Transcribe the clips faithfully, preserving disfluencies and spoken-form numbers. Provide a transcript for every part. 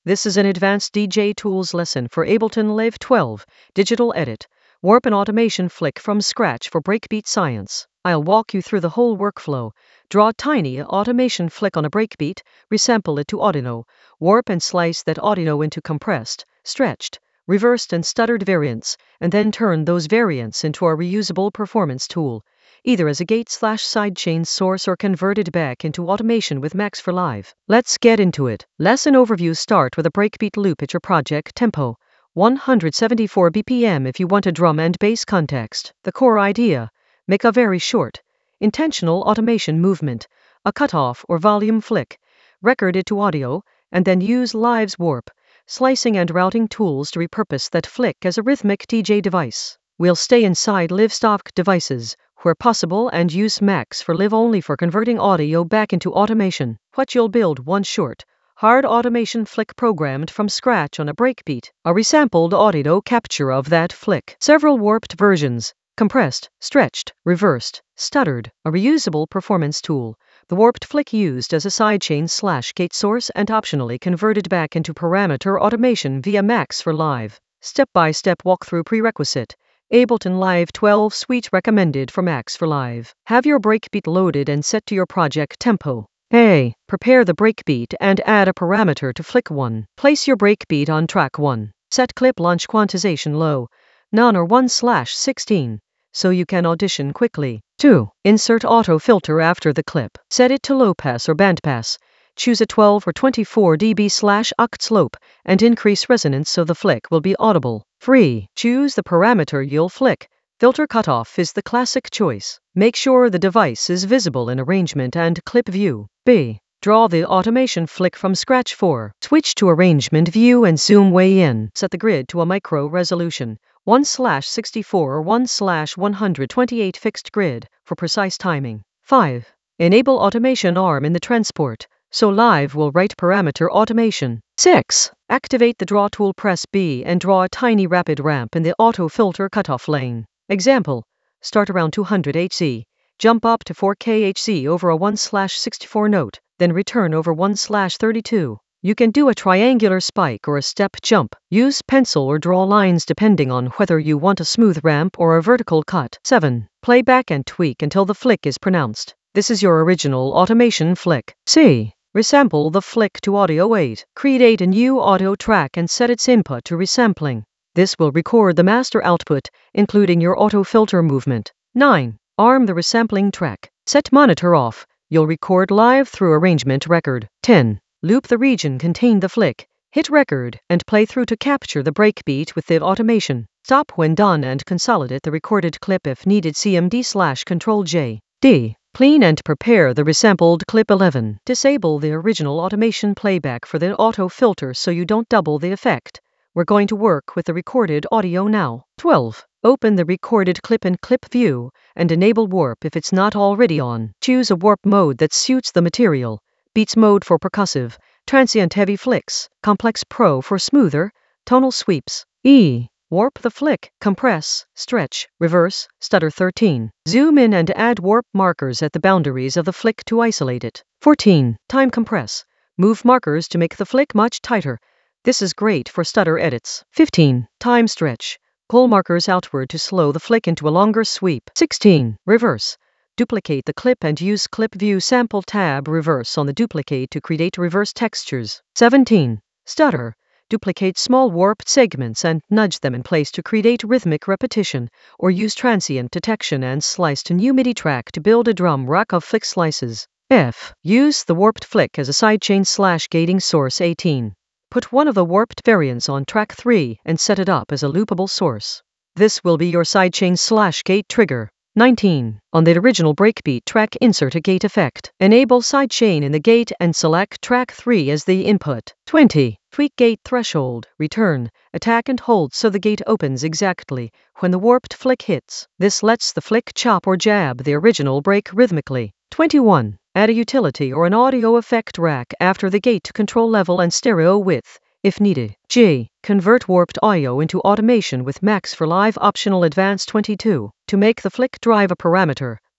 This is an advanced D J tools lesson for Ableton Live twelve, Digital Edit, Warp and Automation Flick from scratch for breakbeat science. I'll walk you through the whole workflow. Draw a tiny automation flick on a breakbeat, resample it to audio, warp and slice that audio into compressed, stretched, reversed and stuttered variants, and then turn those variants into a reusable performance tool, either as a gate slash sidechain source or converted back into automation with Max for Live. Let's get into it. Lesson overview. Start with a breakbeat loop at your project tempo, one hundred seventy-four B P M if you want a drum and bass context. The core idea: make a very short, intentional automation movement, a cutoff or volume flick, record it to audio, and then use Live's warp, slicing and routing tools to repurpose that flick as a rhythmic D J device. We'll stay inside Live stock devices, where possible, and use Max for Live only for converting audio back into automation. What you'll build: one short, hard automation flick programmed from scratch on a breakbeat, a resampled audio capture of that flick, several warped versions, compressed, stretched, reversed, stuttered, a reusable performance tool, the warped flick used as a sidechain slash gate source and optionally converted back into parameter automation via Max for Live. Step-by-step walkthrough. Prerequisite: Ableton Live twelve Suite recommended for Max for Live. Have your breakbeat loaded and set to your project tempo. A. Prepare the breakbeat and add a parameter to flick one. Place your breakbeat on track one. Set clip launch quantization low, none or one slash sixteen, so you can audition quickly. two. Insert auto filter after the clip. Set it to low pass or bandpass. Choose a twelve or twenty-four decibel slash oct slope and increase resonance so the flick will be audible. three. Choose the parameter you'll flick. Filter cutoff is the classic choice. Make sure the device is visible in arrangement and clip view. B. Draw the automation flick from scratch. four. Switch to arrangement view and zoom way in. Set the grid to a micro resolution, one slash sixty-four or one slash one hundred twenty-eight fixed grid for precise timing. five. Enable automation arm in the transport, so Live will write parameter automation. six. Activate the draw tool. Press B and draw a tiny rapid ramp in the auto filter cutoff lane. Example: start around two hundred hertz, jump up to four K hertz over a one slash sixty-four note, then return over one slash thirty-two. You can do a triangular spike or a step jump. Use pencil or draw lines depending on whether you want a smooth ramp or a vertical cut. seven. Play back and tweak until the flick is pronounced. This is your original automation flick. C. Resample the flick to audio. eight. Create a new audio track and set its input to resampling. This will record the master output, including your auto filter movement. nine. Arm the resampling track. Set monitor off. You'll record live through arrangement record. ten. Loop the region contain the flick. Hit record and play through to capture the breakbeat with the automation. Stop when done and consolidate the recorded clip if needed. C M D slash Control J. D. Clean and prepare the resampled clip. eleven. Disable the original automation playback for the auto filter so you don't double the effect. We're going to work with the recorded audio now. twelve. Open the recorded clip in clip view and enable warp if it's not already on. Choose a warp mode that suits the material. Beats mode for percussive, transient heavy flicks, complex pro for smoother, tonal sweeps. E. Warp the flick, compress, stretch, reverse, stutter. thirteen. Zoom in and add warp markers at the boundaries of the flick to isolate it. fourteen. Time compress. Move markers to make the flick much tighter. This is great for stutter edits. fifteen. Time stretch. Pull markers outward to slow the flick into a longer sweep. sixteen. Reverse. Duplicate the clip and use Clip View Sample tab reverse on the duplicate to create reverse textures. seventeen. Stutter. Duplicate small warped segments and nudge them in place to create rhythmic repetition, or use transient detection and slice to new MIDI track to build a drum rack of flick slices. F. Use the warped flick as a sidechain slash gating source. eighteen. Put one of the warped variants on track three and set it up as a loopable source. This will be your sidechain slash gate trigger. nineteen. On the original breakbeat track, insert a gate effect. Enable sidechain in the gate and select track three as the input. twenty. Tweak gate threshold, return, attack and hold so the gate opens exactly when the warped flick hits. This lets the flick chop or jab the original break rhythmically. twenty-one. Add a utility or an audio effect rack after the gate to control level and stereo width, if needed. J. Convert warped audio into automation with Max for Live optional advanced. twenty-two. To make the flick drive a parameter,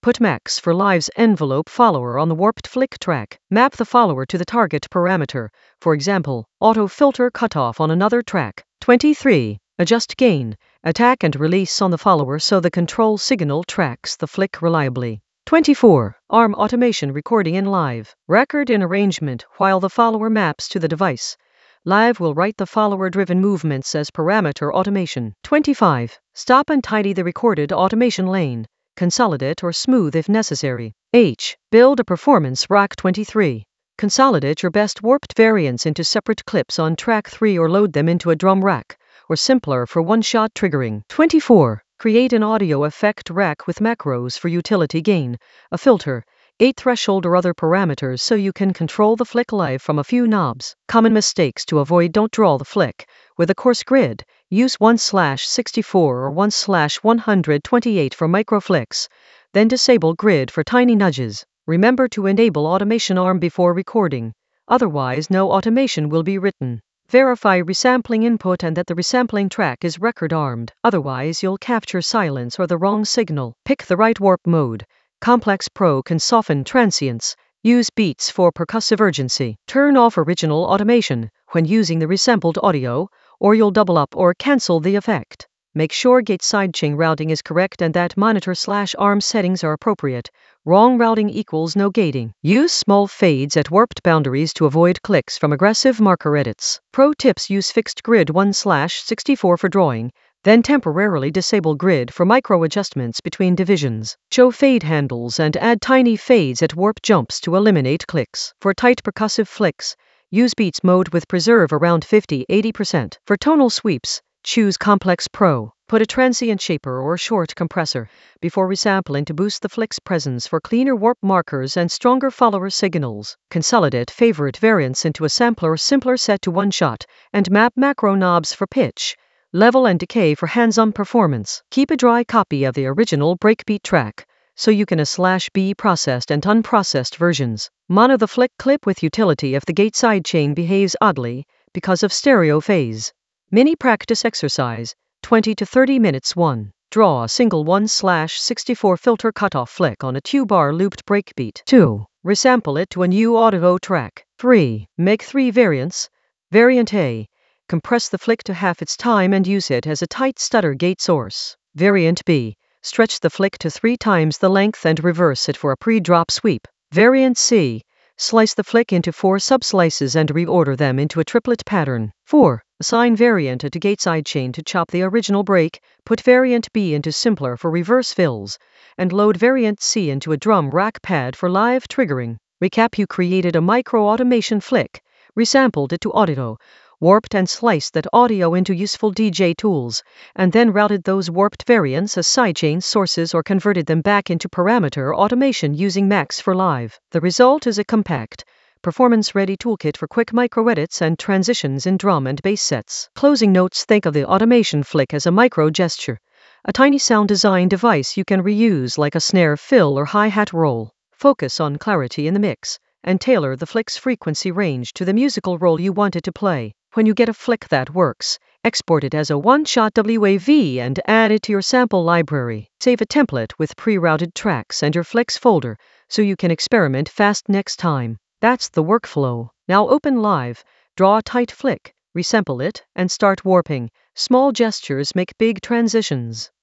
Put Max for Live's envelope follower on the warped flick track. Map the follower to the target parameter, for example, auto filter cutoff on another track. twenty-three. Adjust gain, attack and release on the follower so the control signal tracks the flick reliably. twenty-four. Arm automation recording in Live. Record in arrangement while the follower maps to the device. Live will write the follower-driven movements as parameter automation. twenty-five. Stop and tidy the recorded automation lane. Consolidate or smooth if necessary. H. Build a performance rack. twenty-three. Consolidate your best warped variants into separate clips on track three or load them into a drum rack, or simpler for one-shot triggering. twenty-four. Create an audio effect rack with macros for utility gain, a filter, eight threshold or other parameters so you can control the flick live from a few knobs. Common mistakes to avoid: don't draw the flick with a coarse grid. Use one slash sixty-four or one slash one hundred twenty-eight for micro flicks. Then disable grid for tiny nudges. Remember to enable automation arm before recording. Otherwise, no automation will be written. Verify resampling input and that the resampling track is record armed. Otherwise, you'll capture silence or the wrong signal. Pick the right warp mode. Complex Pro can soften transients. Use beats for percussive urgency. Turn off original automation when using the resampled audio, or you'll double up or cancel the effect. Make sure gate sidechain routing is correct and that monitor slash arm settings are appropriate. Wrong routing equals no gating. Use small fades at warped boundaries to avoid clicks from aggressive marker edits. Pro tips: use fixed grid one slash sixty-four for drawing, then temporarily disable grid for micro adjustments between divisions. Show fade handles and add tiny fades at warp jumps to eliminate clicks. For tight percussive flicks, use beats mode with preserve around fifty to eighty percent. For tonal sweeps, choose Complex Pro. Put a transient shaper or short compressor before resampling to boost the flick's presence for cleaner warp markers and stronger follower signals. Consolidate favorite variants into a sampler simpler set to one shot, and map macro knobs for pitch, level and decay for hands-on performance. Keep a dry copy of the original breakbeat track, so you can A slash B processed and unprocessed versions. Mono the flick clip with utility if the gate sidechain behaves oddly because of stereo phase. Mini practice exercise, twenty to thirty minutes. one. Draw a single one slash sixty-four filter cutoff flick on a two-bar looped breakbeat. two. Resample it to a new audio track. three. Make three variants. Variant A. Compress the flick to half its time and use it as a tight stutter gate source. Variant B. Stretch the flick to three times the length and reverse it for a pre-drop sweep. Variant C. Slice the flick into four subslices and reorder them into a triplet pattern. four. Assign variant A to gate sidechain to chop the original break, put variant B into simpler for reverse fills, and load variant C into a drum rack pad for live triggering. Recap: you created a micro automation flick, resampled it to audio, warped and sliced that audio into useful D J tools, and then routed those warped variants as sidechain sources or converted them back into parameter automation using Max for Live. The result is a compact, performance-ready toolkit for quick micro-edits and transitions in drum and bass sets. Closing notes: think of the automation flick as a micro-gesture, a tiny sound design device you can reuse like a snare fill or hi-hat roll. Focus on clarity in the mix, and tailor the flick's frequency range to the musical role you want it to play. When you get a flick that works, export it as a one-shot W A V and add it to your sample library. Save a template with pre-routed tracks and your flicks folder so you can experiment fast next time. That's the workflow. Now open Live, draw a tight flick, resample it, and start warping. Small gestures make big transitions.